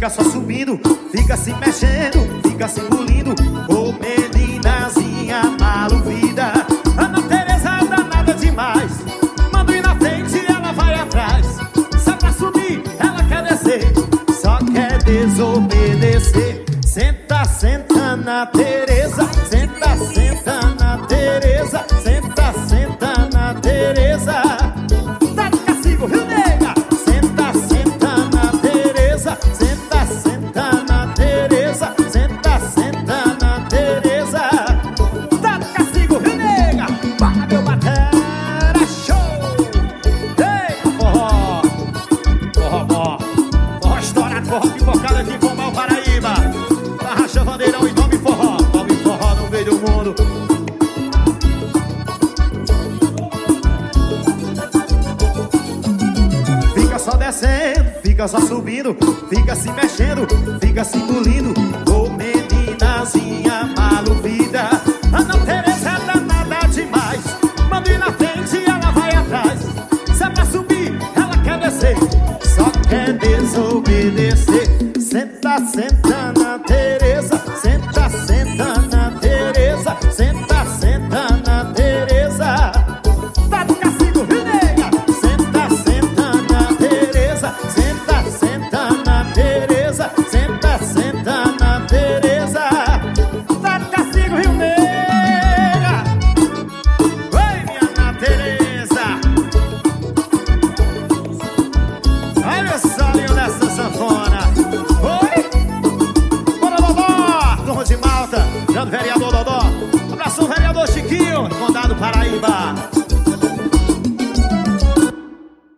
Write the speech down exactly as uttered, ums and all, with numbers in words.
fica só subindo, fica se mexendo, fica se engolindo. Ô meninazinha maluvida, Ana Tereza danada demais. Manda ir na frente, ela vai atrás. Se é pra subir, ela quer descer, só quer desobedecer. Senta, senta na Tereza, senta, senta na Tereza, senta, senta na Tereza. Tá de castigo, viu, nega? Senta, senta na Tereza, senta, senta na Tereza, senta, senta na Tereza. Tá de castigo, viu, nega? Para meu batera, show! Ei, forró! Forró, forró! Forró estourado, forró pipocado aqui com o Paraíba. Arracha bandeirão e tome forró, tome forró no meio do mundo. Fica só descendo, fica só subindo, fica se mexendo, fica se engolindo. Ô meninazinha maluvida, Ana Tereza é danada demais. Manda ir na frente, ela vai atrás. Se é pra subir, ela quer descer, só quer desobedecer. Senta, senta na Tereza, senta, senta na Tereza, senta, senta na Tereza. Tá do castigo, viu, nega? Senta, senta na Tereza, senta, senta na Tereza, senta, senta na Tereza. Tá do castigo, viu, nega? Oi, minha Ana Tereza. Olha o solinho dessa sanfona. De Malta, grande vereador Dodó. Abração, vereador Chiquinho, Condado Paraíba.